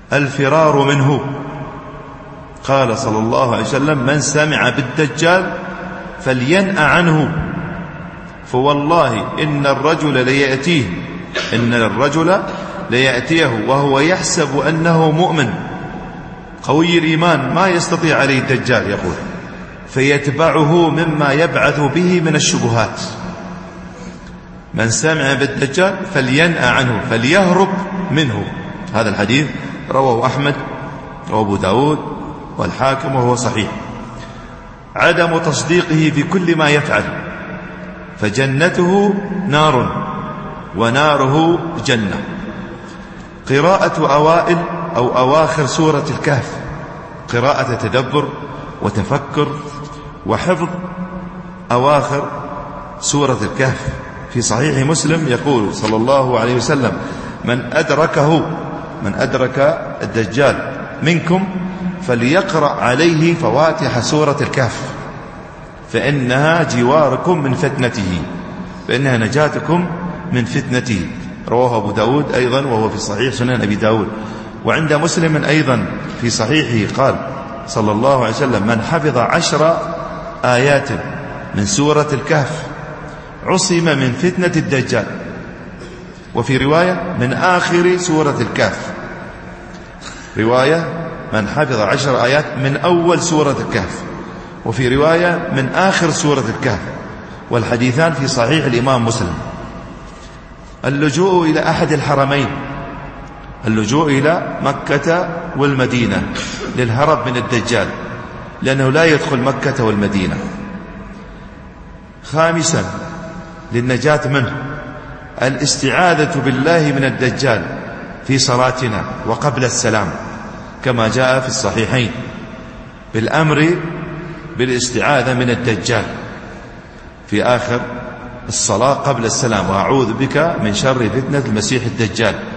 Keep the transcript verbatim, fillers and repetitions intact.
الفرار منه. قال صلى الله عليه وسلم: من سمع بالدجال فلينأ عنه، فوالله إن الرجل ليأتيه إن الرجل ليأتيه وهو يحسب أنه مؤمن قوي الإيمان ما يستطيع عليه الدجال، يقول، فيتبعه مما يبعث به من الشبهات. من سمع بالدجال فلينأ عنه، فليهرب منه. هذا الحديث رواه أحمد وأبو داود والحاكم وهو صحيح. عدم تصديقه في كل ما يفعل، فجنته نار وناره جنة. قراءة أوائل أو أواخر سورة الكهف، قراءة تدبر وتفكر وحفظ أواخر سورة الكهف. في صحيح مسلم يقول صلى الله عليه وسلم: من أدركه من أدرك الدجال منكم فليقرأ عليه فواتح سورة الكهف، فإنها جواركم من فتنته، فإنها نجاتكم من فتنته. رواه أبو داود أيضا وهو في صحيح سنن أبي داود. وعند مسلم أيضا في صحيحه قال صلى الله عليه وسلم: من حفظ عشر آيات من سورة الكهف عصم من فتنة الدجال. وفي رواية: من آخر سورة الكهف. رواية: من حفظ عشر آيات من أول سورة الكهف. وفي رواية: من آخر سورة الكهف. والحديثان في صحيح الإمام مسلم. اللجوء إلى أحد الحرمين، اللجوء إلى مكة والمدينة للهرب من الدجال، لأنه لا يدخل مكة والمدينة. خامسا للنجاة منه الاستعاذة بالله من الدجال في صلاتنا وقبل السلام، كما جاء في الصحيحين بالأمر بالاستعاذة من الدجال في آخر الصلاة قبل السلام: وأعوذ بك من شر فتنة المسيح الدجال.